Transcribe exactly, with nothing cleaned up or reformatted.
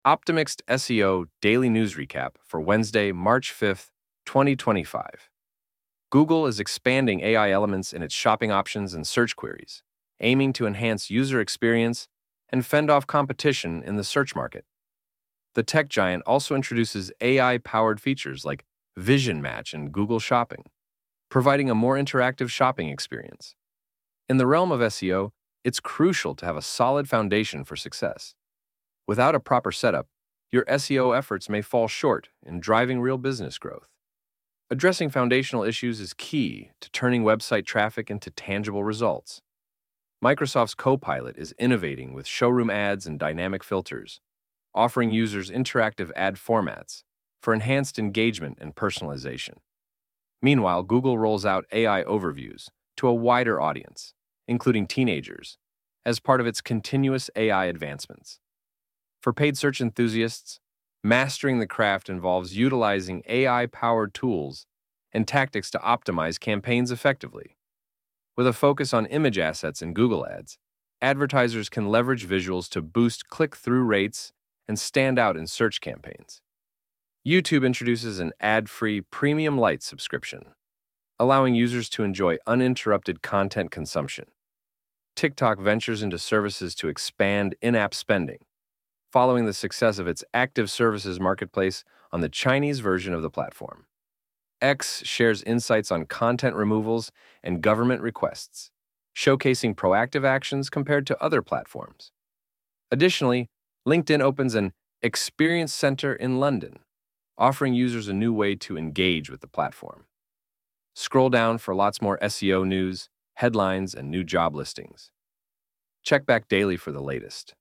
Optimixed S E O Daily News Recap for Wednesday, March fifth, twenty twenty-five. Google is expanding A I elements in its shopping options and search queries, aiming to enhance user experience and fend off competition in the search market. The tech giant also introduces A I-powered features like Vision Match in Google Shopping, providing a more interactive shopping experience. In the realm of S E O, it's crucial to have a solid foundation for success. Without a proper setup, your S E O efforts may fall short in driving real business growth. Addressing foundational issues is key to turning website traffic into tangible results. Microsoft's Copilot is innovating with showroom ads and dynamic filters, offering users interactive ad formats for enhanced engagement and personalization. Meanwhile, Google rolls out A I overviews to a wider audience, including teenagers, as part of its continuous A I advancements. For paid search enthusiasts, mastering the craft involves utilizing A I-powered tools and tactics to optimize campaigns effectively. With a focus on image assets in Google Ads, advertisers can leverage visuals to boost click-through rates and stand out in search campaigns. YouTube introduces an ad-free Premium Lite subscription, allowing users to enjoy uninterrupted content consumption. TikTok ventures into services to expand in-app spending, following the success of its active services marketplace on the Chinese version of the platform. X shares insights on content removals and government requests, showcasing proactive actions compared to other platforms. Additionally, LinkedIn opens an Experience Center in London, offering users a new way to engage with the platform. Scroll down for lots more S E O news, headlines, and new job listings. Check back daily for the latest.